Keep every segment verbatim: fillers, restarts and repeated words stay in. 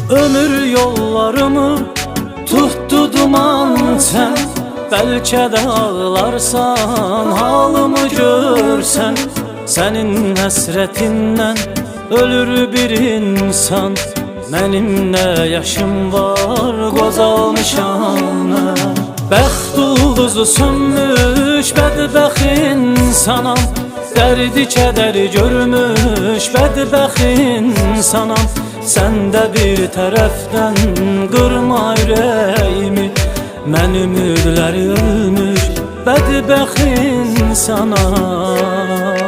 Ömür yollarımı tuttu duman sen. Belki de ağlarsan, halımı görsen. Senin hasretinden ölür bir insan. Benim ne yaşım var, qozalmışam nə. Bəxt ulduzu sönmüş, bədbəxt insanam. Dərdi kədəri görmüş, bədbəxt insanam. Sən də bir tərəfdən qırma ürəyimi. Mən ümidləri ölmüş, bədbəxt insanam.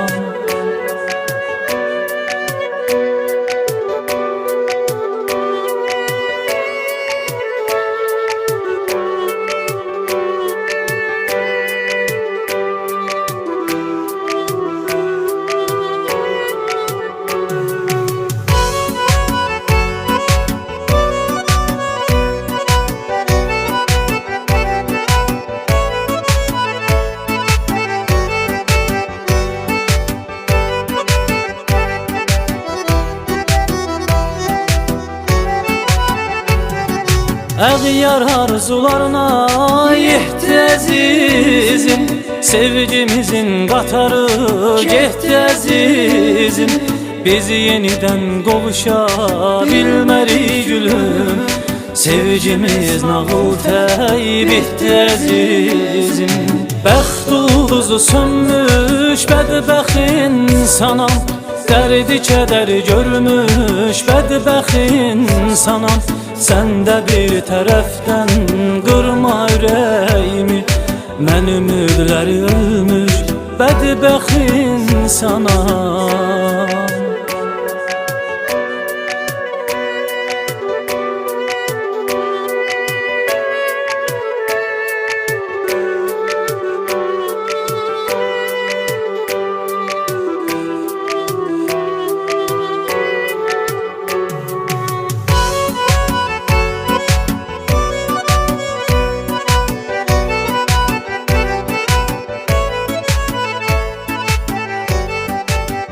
Əğyar arzularına yetdi əzizim. Sevgimizin qatarı getdi əzizim. Biz yenidən qovuşa bilmərik gülüm. Sevgimiz nağıl təy bitdi əzizim. Bəxt ulduzu sönmüş, bədbəxt insanam. Dərdi kədəri görmüş, bədbəxt insanam. Sən də bir tərəfdən qırma ürəyimi. Mən ümidləri ölmüş, bədbəxt insanam.